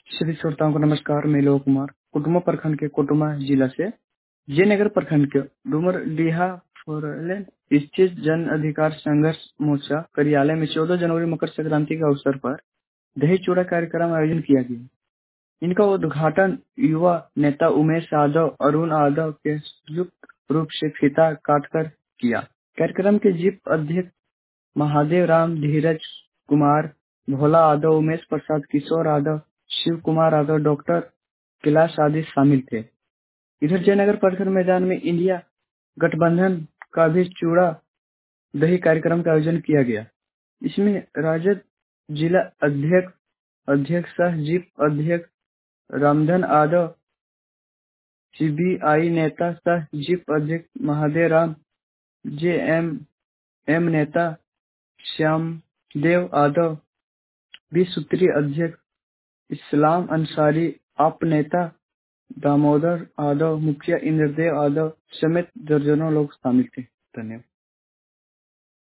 सभी श्रोताओं को नमस्कार। मैं लोक कुमार कुटुम्बा प्रखंड के कोटुमा जिला से जयनगर प्रखंड के डुमरडीहा फोरलेन स्थित जन अधिकार संघर्ष मोर्चा कार्यालय में 14 जनवरी मकर संक्रांति के अवसर पर दही चूड़ा कार्यक्रम आयोजन किया गया। इनका उद्घाटन युवा नेता उमेश यादव अरुण यादव के संयुक्त रूप से फीता काटकर किया। कार्यक्रम के जीप अध्यक्ष महादेव राम, धीरज कुमार, भोला यादव, उमेश प्रसाद, किशोर यादव, शिव कुमार यादव, डॉक्टर कैलाश आदि शामिल थे। इधर जयनगर प्रखंड मैदान में इंडिया गठबंधन का भी चूड़ा दही कार्यक्रम का आयोजन किया गया। इसमें राजद जिला अध्यक्ष सह जीप अध्यक्ष रामधन यादव, सीबीआई नेता सह जीप अध्यक्ष महादेव राम, जेएमएम नेता श्यामदेव यादव, 20 सूत्रीय अध्यक्ष इस्लाम अंसारी, आप नेता दामोदर यादव, मुखिया इंद्रदेव यादव समेत दर्जनों लोग शामिल थे। धन्यवाद।